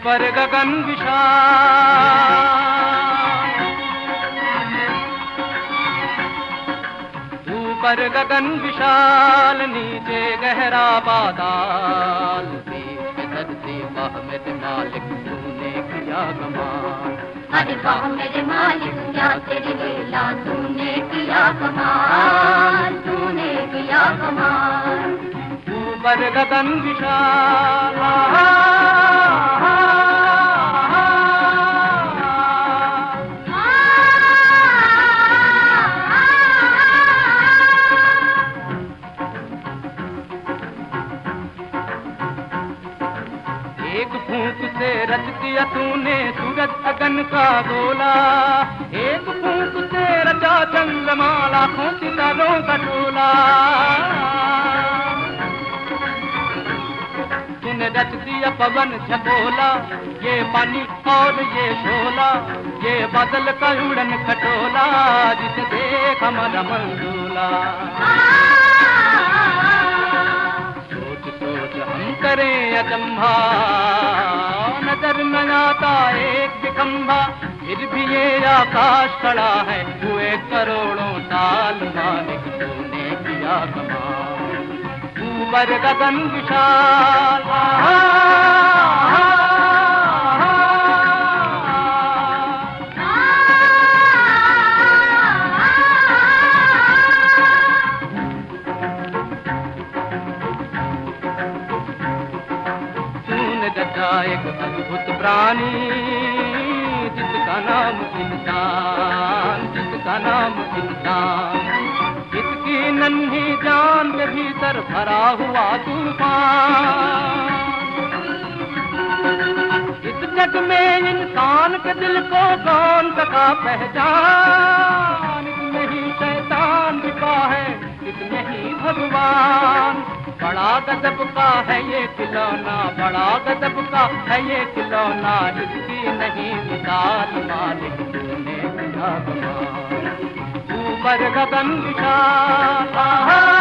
ऊपर गगन विशाल, ऊपर गगन विशाल, नीचे गहरा पाताल। देश धरती वाह मेरे मालिक तूने किया कमाल। अरे वाह मेरे मालिक क्या तेरी लीला, तूने किया कमाल, तूने किया कमाल। ऊपर गगन विशाल, एक फूंक से रच दिया तूने सूरज अगन का गोला। एक फूंक से रचा चंद्रमा लाखों सितारों का टोला। तूने रच दिया पवन झकोला, ये पानी और ये शोला, ये बादल का उड़न खटोला, जिसे देख हमारा मन डोला। सोच सोच हम करें अचंभा, नजर न आता एक भी खंभा, फिर भी ये आकाश खड़ा है हुए करोड़ों साल। मालिक तूने किया कमाल। ऊपर गगन विशाल, एक अद्भुत प्राणी जिसका नाम इंसान, जिसका नाम इंसान। इसकी नन्ही जान के भीतर भरा हुआ तूफान। इस जग में इंसान के दिल को कौन सका पहचान। इसमें ही शैतान छिपा है, इसमें ही भगवान। बड़ा गजब का है ये खिलौना, बड़ा गजब का है ये खिलौना, इसकी नहीं मिसाल। मालिक तूने किया कमाल। ऊपर गगन विशाल,